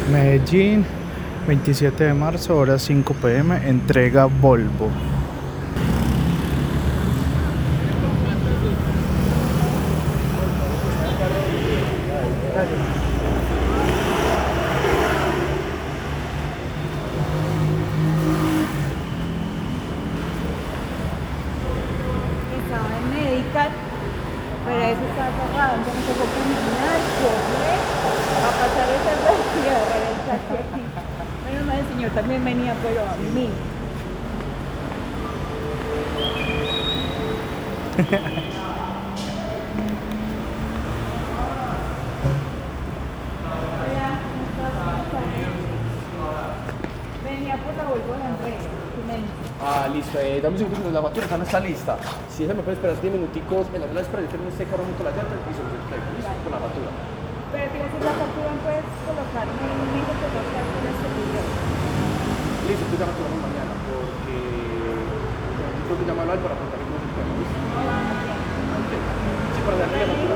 Medellín, 27 de marzo, hora 5 p.m. Entrega Volvo. Estaba en Medical, pero eso está cerrado, entonces me tocó caminar, correr, a pasar esa velocidad de ver el taxi aquí. Menos mal el señor también venía, pero a mí. Venía por la Volvo de la entrega, tú me dices. Ah, listo. Dame un segundo, la factura no está lista. Si esa me puede esperar 10 minuticos en la sala de espera, yo termino este carro junto a la llanta y se los entrego. Listo, con la factura. Pero si haces la factura, puedes colocarme en un link que colocar con este video. Listo, tú ya me hablamos mañana porque yo creo que llamarlo a él para preguntarle cómo se puede. ¿Listo? Ok. Sí, para darle la factura.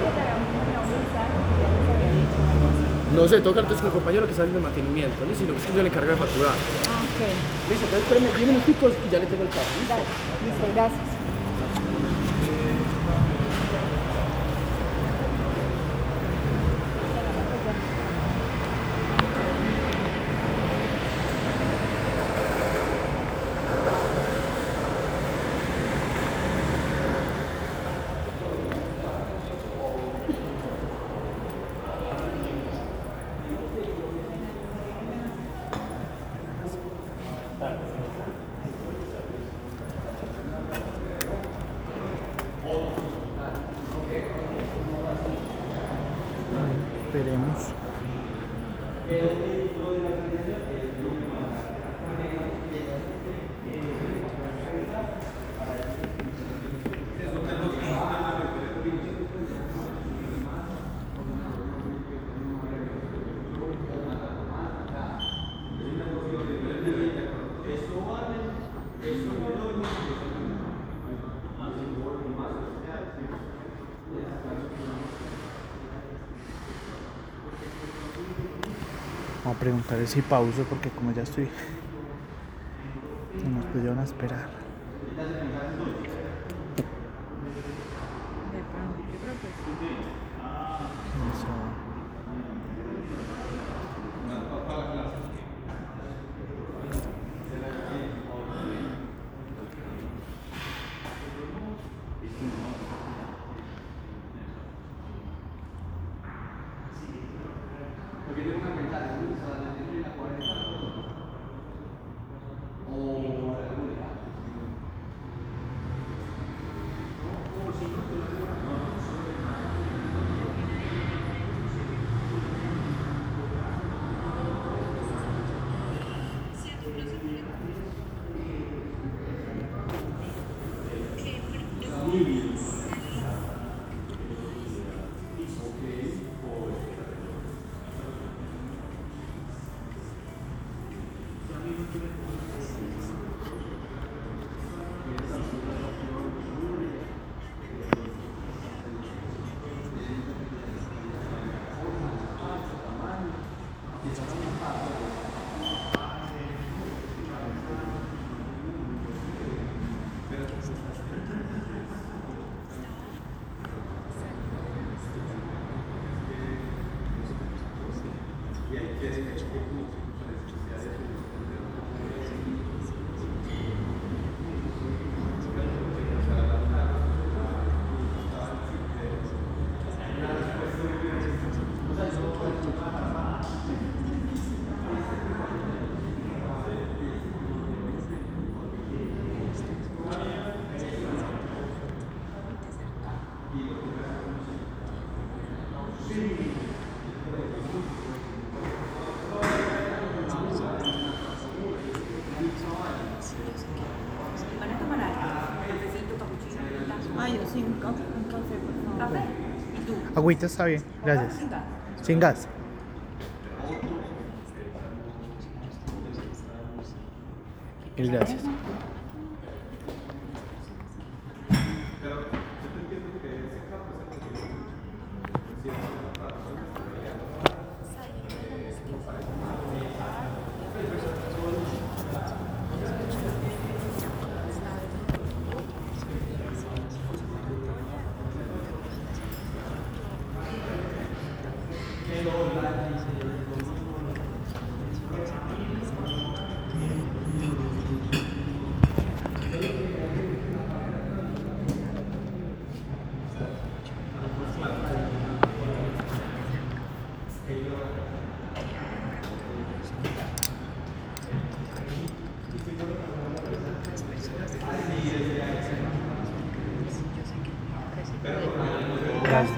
No sé, toca entonces con el compañero que está haciendo el mantenimiento. Listo, y lo que es que yo le encargo de facturar. Ah, ok. Listo, entonces espérenme 10 minuticos y ya le tengo el carro. ¿Listo? Dale, listo, gracias. Esperemos. Vamos a preguntar si pauso porque como ya estoy, nos pudieron a esperar. Eso. ¿Van a tomar algo? Cafecito, capuchino. Ah, yo sí, un café, por favor. ¿Café? ¿Y tú? Agüita está bien, gracias. Sin gas. Mil gracias. Gracias.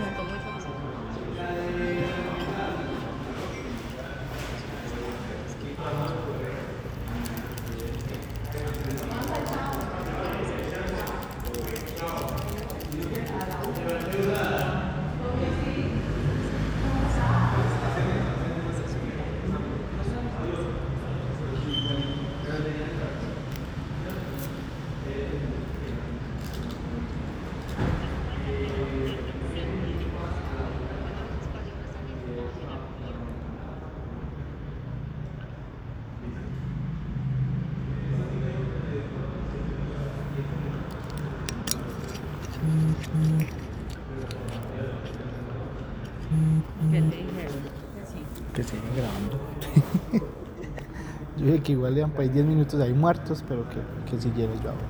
¿Qué te dijeron? Que sigue grabando. Yo dije que igual le dan para ahí 10 minutos ahí muertos, pero que siguiera yo ahora.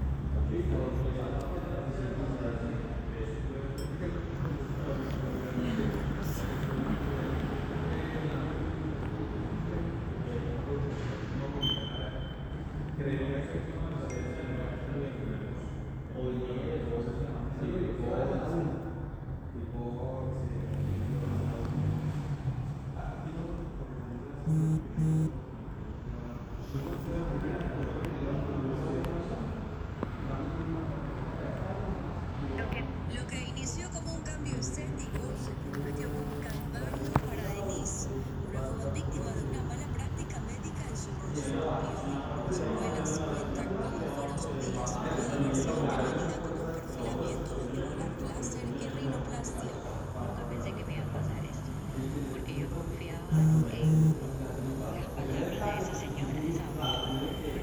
Lo que inició como un cambio estético se convirtió en un calvario para Denise, una joven víctima de una mala práctica médica en su rostro. Y hoy, secuelas cuentan cómo fueron sus días. Pudo haber sido intervenida con un perfilamiento mandibular láser y rinoplastia. Nunca pensé que me iba a pasar esto, porque yo confiaba en las palabras de esa señora, de esa abuela.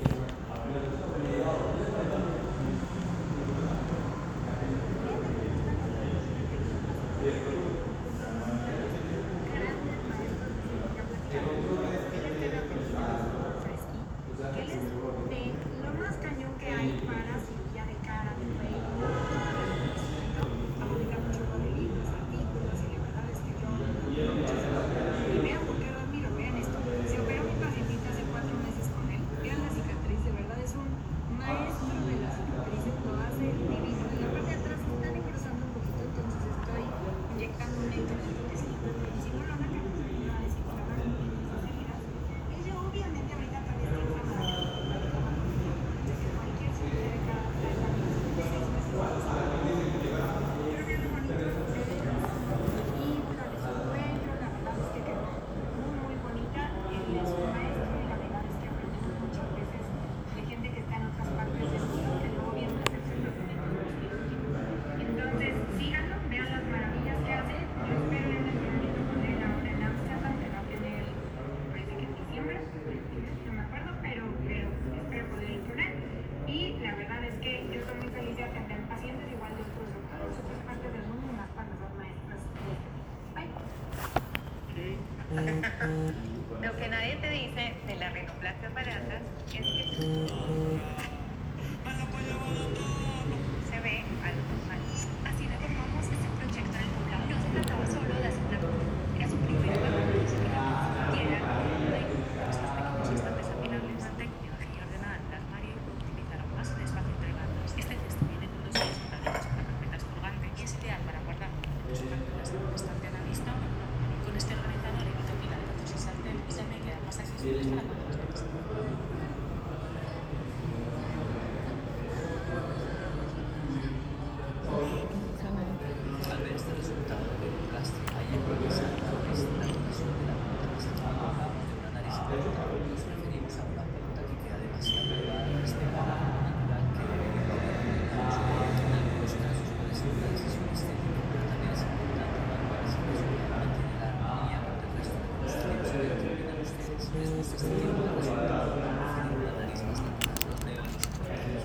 Lo más cañón que hay para cirugía de cara, de cuello, publica muchos modelitos, artículos, y la verdad es que yo y vean por qué lo admiro, vean esto. Se operó mi pacientita hace 4 meses con él. Vean la cicatriz, de verdad es un maestro de las cicatrices, lo hace divino. Y la parte de atrás está necrosando un poquito, entonces estoy inyectando un necro en el intestino. Y si no lo sacan, no va a desinflamar esas heridas. Ella obviamente ahorita todavía está inflamada. Cualquier cirugía de cara trae también 6 meses de pero vean lo bonito de los fibras, de su cuello, la verdad es que quedó muy bonita. Él es un maestro y la verdad es que aprendemos muchas veces de gente que está en otras partes del mundo que luego vienen a hacerse tratamientos quirúrgicos. Entonces, síganlo, vean las maravillas que hace. Yo espero en el entrenamiento con él ahora en Amsterdam, que va a tener, parece que en diciembre, no me acuerdo, pero espero poder ir con él. Y la verdad es que yo estoy muy feliz de atender pacientes igual de otros doctores, de otras partes del mundo, y más para las maestras de este tipo. Bye. Lo que nadie te dice de las rinoplastias baratas es que se ve algo normal. Así reformamos este proyecto en el lugar. No se trataba solo de hacer una era su primer trabajo, se quería nuestros pequeños instantes admirables. Técnica y ordenadas las Mario utilizaron más de espacio entre bandas. Este texto viene en unos seis pantallas con carpetas colgantes y es ideal para guardar sus carpetas en un estante a la vista. Con este organizador evito pilar datos y sartén y se me quedan más accesibles para cuando las necesito. Al ver este resultado de plástico, hay organizadores la relación de la pelota de una nariz corta. Nos referimos a una pelota que queda demasiado elevada en este lado natural que debería haber. En algunos casos puede ser una decisión estética, pero también es importante evaluar si resulta mantiene la armonía con el resto de los estudios que determinan ustedes. ¿Les gusta este tipo de resultado? Prefieren una nariz más natural. Los veo en los colegios.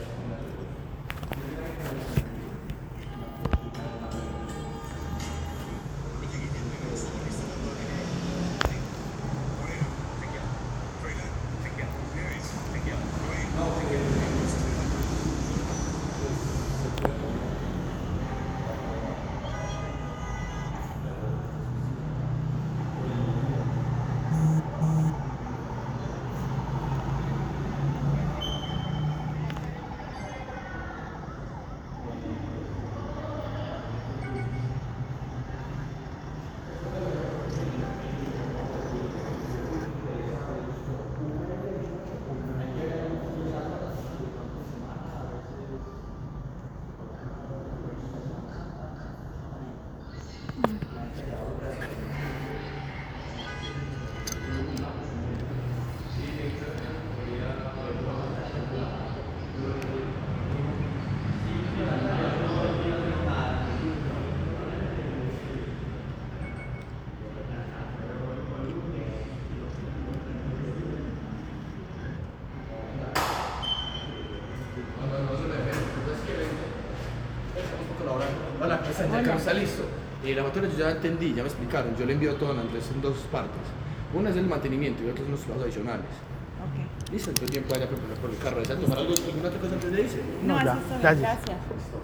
el carro está listo. La motora yo ya entendí, ya me explicaron. Yo le envío todo a Andrés en 2 partes. Una es el mantenimiento y otra son los pagos adicionales. Ok. Listo, entonces tiempo vaya a preparar por el carro. ¿Desea tomar alguna otra cosa antes de irse? No, No, eso ya, está bien, gracias. gracias.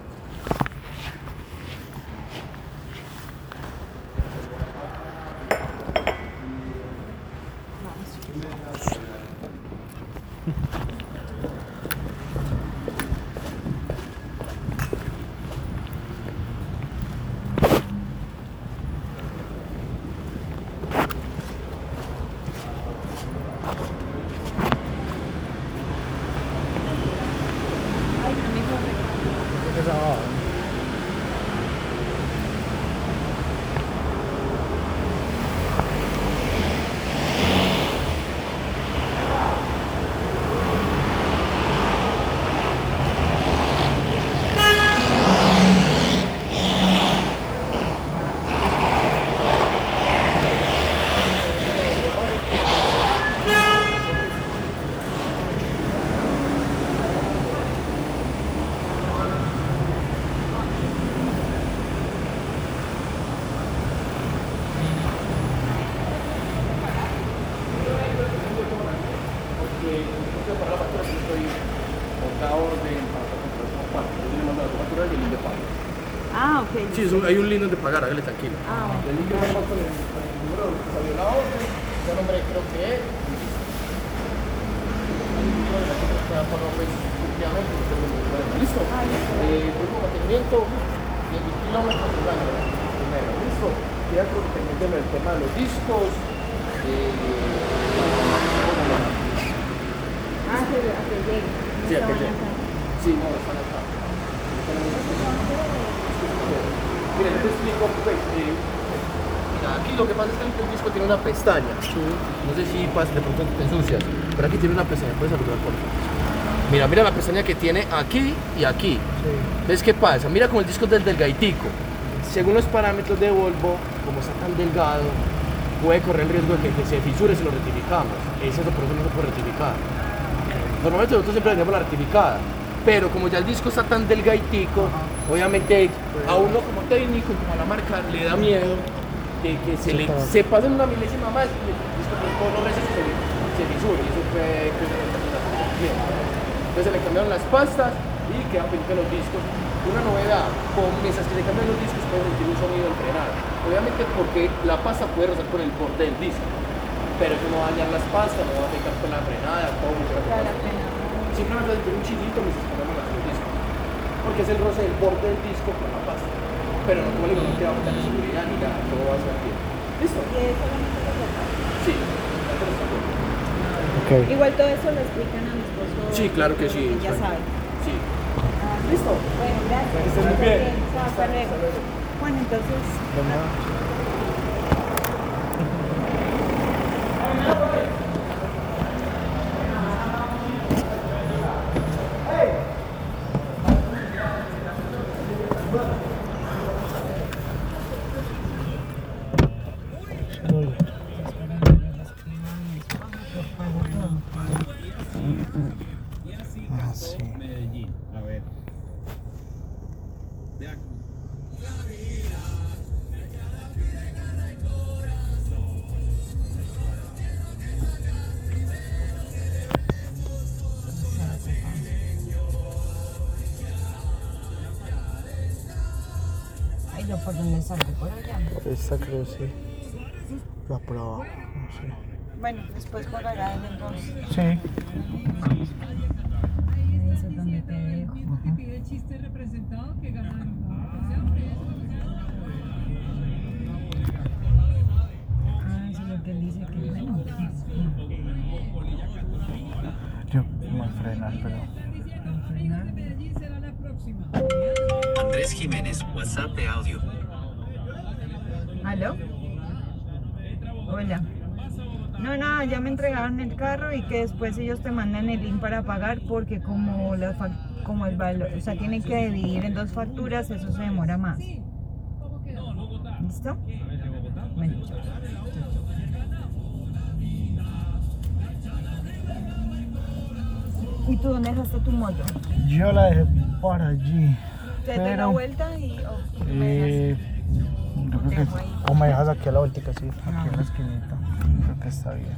Ay, no me corre. Porque no quiero pagar la factura, si estoy por cada orden para comprar como parte. Yo le mando la factura y el link de pago. Ah, ok. Sí, hay un link donde pagar, hágale tranquilo. Ah, bueno. El link de pago con el número que salió la orden, ya nombre creo que es. ¿Listo? Grupo de mantenimiento, 10 kilómetros de daño. Primero, ¿listo? Ya creo que pendiente el tema de los discos. Ah, que llegue. Sí, a que llegue. Sí, no, están acá. Mira, yo te explico, pues, mira, aquí lo que pasa es que el disco tiene una pestaña. No sé si de pronto te ensucias, pero aquí tiene una pestaña, puedes saludar por favor. Mira la pestaña que tiene aquí y aquí. ¿Ves qué pasa? Mira como el disco es del delgaditico. Según los parámetros de Volvo, como está tan delgado, puede correr el riesgo de que se fisure si lo rectificamos. Eso por eso no se puede rectificar. Normalmente nosotros siempre tenemos la rectificada, pero como ya el disco está tan delgaditico, obviamente a uno como técnico y como a la marca le da miedo de que se pase una milésima más y el disco por todos los meses se fisure. Y eso fue entonces se le cambiaron las pastas y quedan pendientes los discos. Una novedad, mientras que le cambian los discos puede sentir un sonido al frenar. Obviamente porque la pasta puede rozar por el borde del disco, pero eso no va a dañar las pastas, no va a afectar con la frenada, todo mucho. Simplemente va a sentir un chillito mientras cambiamos los discos, porque es el roce del borde del disco con la pasta. Pero no, como le digo, no te va a quitar la seguridad ni nada, todo va a estar bien. ¿Listo? ¿Y es solamente lo que Sí, ya te lo está bien. Okay. Igual todo eso lo explican a mi esposo. Sí, claro que sí. Ya sabe. Sí. ¿Listo? Bueno, gracias. Que estés muy bien. Hasta luego. Bueno, entonces. Ah, sí. Ay, no, ¿por dónde sale? Por allá. Esta creo sí. La prueba. No sé. Bueno, después por allá en el 2. Sí. Ahí es donde te dejo. El chiste representado que ganaron. Ah, eso es lo que él dice que bueno. Yo voy a frenar, pero. Medellín será la próxima. Andrés Jiménez, WhatsApp de audio. ¿Aló? Hola. No, nada, ya me entregaron el carro y que después ellos te mandan el link para pagar porque como como el valor, o sea, tienen que dividir en 2 facturas, eso se demora más. ¿Listo? Bueno, chao. ¿Y tú dónde dejaste tu moto? Yo la dejé por allí. Usted dé la Pero, vuelta y... me yo creo que, o me dejas aquí a la vueltica, sí, aquí en la esquinita. Creo que está bien.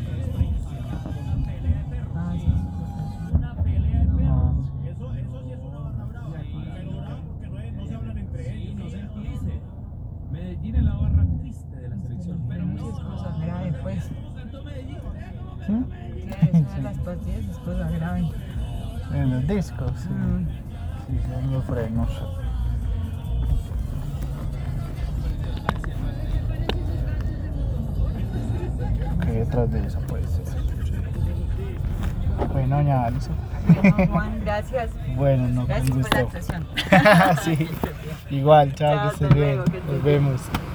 Ah, sí. Una pelea de perros. Ah, Eso sí es una barra brava. Y ignorar porque no se hablan entre ellos. No se entiende. Medellín es la barra triste de la selección. Pero Sí, es cosa grave, pues. tanto Medellín. ¿sí? Eso de las pastillas es cosa grave. En los discos, sí. Sí, son los frenos. Que detrás de esa puede ser. Bueno, doña Alison. Bueno, Juan, gracias. Bueno, no, con Gracias por la gusto. atención. Sí, igual, chao, Chao, que estés hasta bien. luego, que estés Nos bien. vemos.